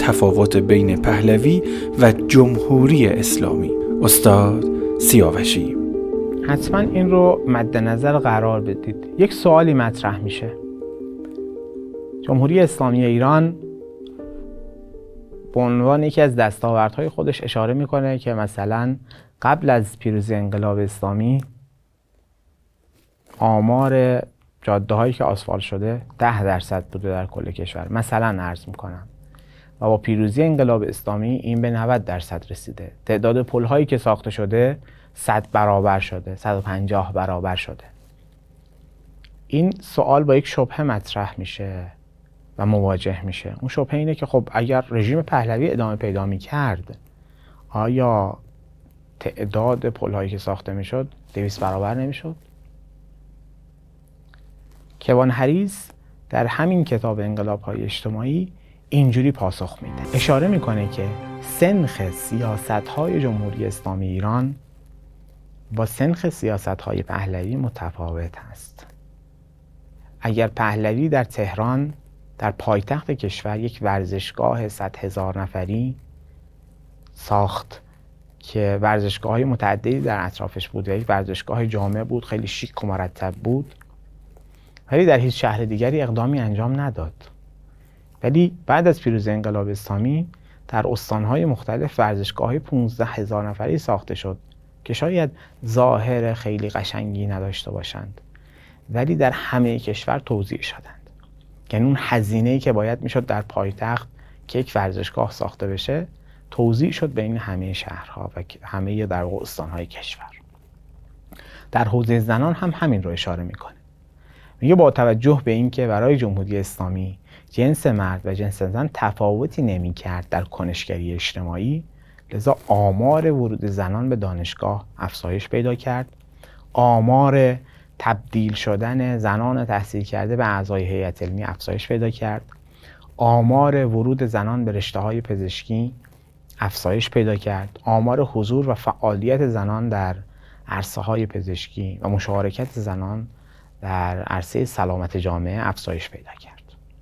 تفاوت بین پهلوی و جمهوری اسلامی. استاد سیاوشی. حتما این رو مد نظر قرار بدید. یک سوالی مطرح میشه. جمهوری اسلامی ایران به عنوان یکی از دستاوردهای خودش اشاره میکنه که مثلا قبل از پیروزی انقلاب اسلامی آمار جاده هایی که آسفالت شده 10% بوده در کل کشور، مثلا عرض میکنم، و با پیروزی انقلاب اسلامی این به 90% رسیده. تعداد پل هایی که ساخته شده 100 برابر شده، 150 برابر شده. این سوال با یک شبهه مطرح میشه و مواجه میشه. اون شبهه اینه که خب اگر رژیم پهلوی ادامه پیدا میکرد، آیا تعداد پل هایی که ساخته میشد 200 برابر نمیشد؟ کوان هریس در همین کتاب انقلاب های اجتماعی اینجوری پاسخ میده. اشاره میکنه که سنخ سیاست های جمهوری اسلامی ایران با سنخ سیاست های پهلوی متفاوت است. اگر پهلوی در تهران، در پایتخت کشور، یک ورزشگاه 100,000 نفری ساخت که ورزشگاه های متعددی در اطرافش بود و یک ورزشگاه جامع بود، خیلی شیک و مرتب بود، ولی در هیچ شهر دیگری اقدامی انجام نداد. ولی بعد از پیروزی انقلاب اسلامی در استانهای مختلف ورزشگاه‌های 15,000 نفری ساخته شد که شاید ظاهر خیلی قشنگی نداشته باشند، ولی در همه کشور توزیع شدند. یعنی اون هزینه‌ای که باید میشد در پایتخت که یک ورزشگاه ساخته بشه توزیع شد بین همه شهرها و همه در استانهای کشور. در حوزه زنان هم همین رو اشاره میکنه. میگه با توجه به اینکه برای جمهوری اسلامی جنس مرد و جنس زن تفاوتی نمی‌کرد در کنشگری اجتماعی، لذا آمار ورود زنان به دانشگاه افزایش پیدا کرد، آمار تبدیل شدن زنان تحصیل کرده به اعضای هیئت علمی افزایش پیدا کرد، آمار ورود زنان به رشته‌های پزشکی افزایش پیدا کرد، آمار حضور و فعالیت زنان در عرصه‌های پزشکی و مشارکت زنان در عرصه سلامت جامعه افزایش پیدا کرد.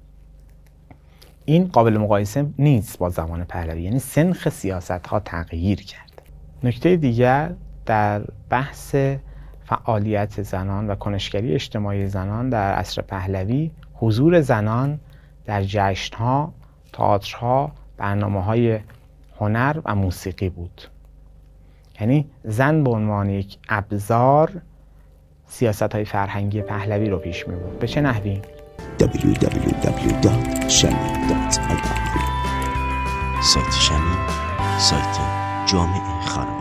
این قابل مقایسه نیست با زمان پهلوی، یعنی سنخ سیاست‌ها تغییر کرد. نکته دیگر در بحث فعالیت زنان و کنشگری اجتماعی زنان در عصر پهلوی، حضور زنان در جشن‌ها، تئاترها، برنامه‌های هنر و موسیقی بود. یعنی زن به عنوان یک ابزار سیاست‌های فرهنگی پهلوی رو پیش می‌برد. به چه نحوی؟ www.shami.ir سایت شمی، سایت جامعه خانواده.